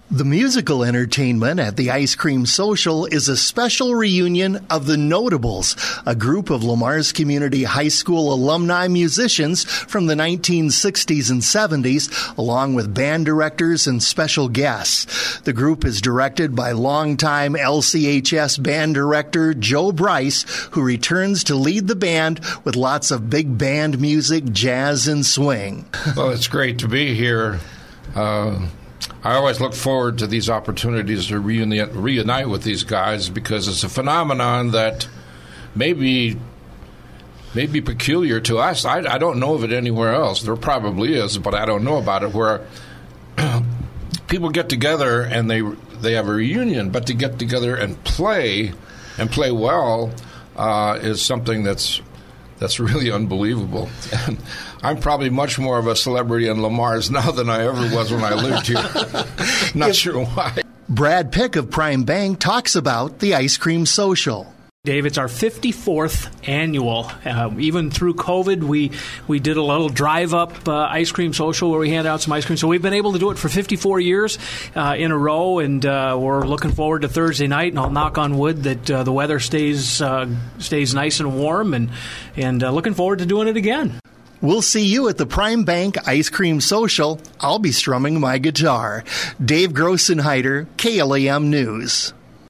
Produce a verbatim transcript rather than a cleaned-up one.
The musical entertainment at the Ice Cream Social is a special reunion of the Notables, a group of Lamar's Community High School alumni musicians from the nineteen sixties and seventies, along with band directors and special guests. The group is directed by longtime L C H S band director Joe Bryce, who returns to lead the band with lots of big band music, jazz, and swing. Well, it's great to be here. Uh, I always look forward to these opportunities to reunite, reunite with these guys because it's a phenomenon that maybe may be peculiar to us. I, I don't know of it anywhere else. There probably is, but I don't know about it, where people get together and they they have a reunion, but to get together and play and play well uh, is something that's that's really unbelievable. And I'm probably much more of a celebrity in Lamar's now than I ever was when I lived here. Not sure why. Brad Pick of Prime Bank talks about the Ice Cream Social. Dave, it's our fifty-fourth annual. Uh, even through COVID, we we did a little drive-up uh, ice cream social where we hand out some ice cream. So we've been able to do it for fifty-four years uh, in a row, and uh, we're looking forward to Thursday night. And I'll knock on wood that uh, the weather stays uh, stays nice and warm, and and uh, looking forward to doing it again. We'll see you at the Prime Bank Ice Cream Social. I'll be strumming my guitar. Dave Grossenheider, K L A M News.